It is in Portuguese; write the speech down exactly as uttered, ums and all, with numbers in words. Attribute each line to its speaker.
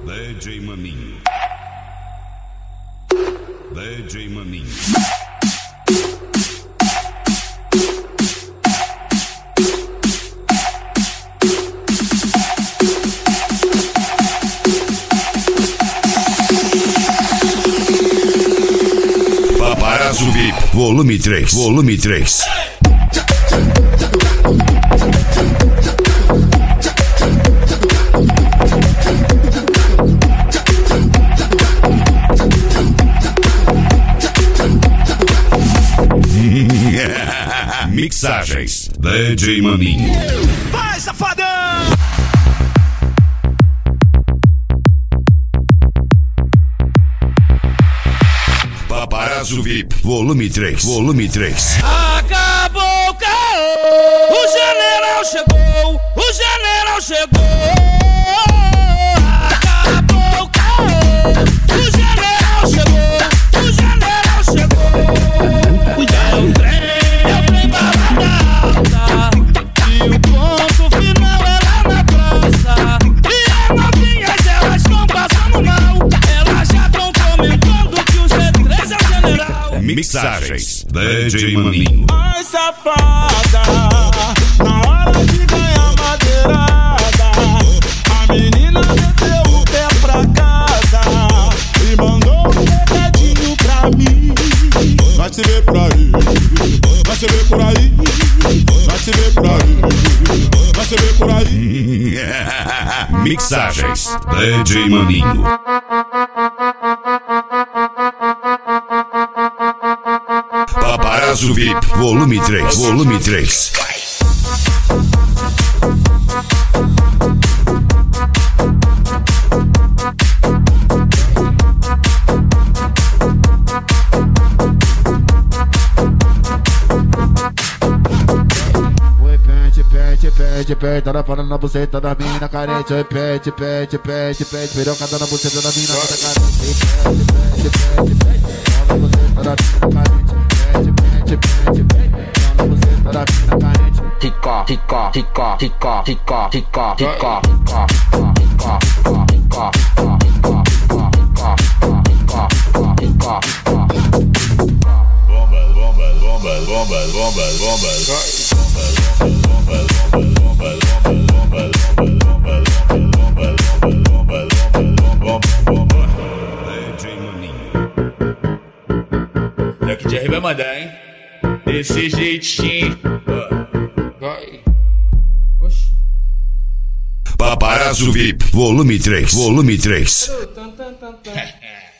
Speaker 1: D J Maninho. D J Maninho. Paparazzo V I P, volume três, volume três. Mixagens D J Maninho.
Speaker 2: Vai, safadão!
Speaker 1: Paparazzo V I P, volume três, volume três.
Speaker 2: Acabou o caô, o general chegou, o general chegou. Acabou o caô, o general chegou, o general chegou. É o trem, é o trem balada alta, e o ponto final é lá na praça. E as novinhas elas estão passando mal, elas já estão comentando que o G três é o general.
Speaker 1: Mixagens D J Maninho.
Speaker 3: Ai, safada, na hora de ganhar madeirada, a menina meteu o pé pra casa e mandou um recadinho pra mim. Vai se ver por aí, vai se ver por aí, vai se ver por aí, vai se ver por aí.
Speaker 1: Mixagens D J Maninho. Paparazzo V I P, volume três, volume três.
Speaker 4: Oi, pede, pede, pede, pede, tá na palma na buceta da mina carente. Oi, pede, pede, pede, pede, pirocada na buceta da mina carente. Pede, pede, pede, pede, tá na buceta da mina carente. Pede, pede, pede, pede, tá na buceta da mina carente.
Speaker 5: Tica, tica, tica, tica, tica, tica, tica, tica, tica, tica, tica, tica,
Speaker 3: Bombas, bombas, bombas, bombas, bombas, bombas.
Speaker 1: D J Maninho.
Speaker 2: Daqui de R vai mandar, hein? Desse jeitinho. Vai. Oxi.
Speaker 1: Paparazzo V I P, volume três, volume três.
Speaker 2: Tan, tan, tan, tan.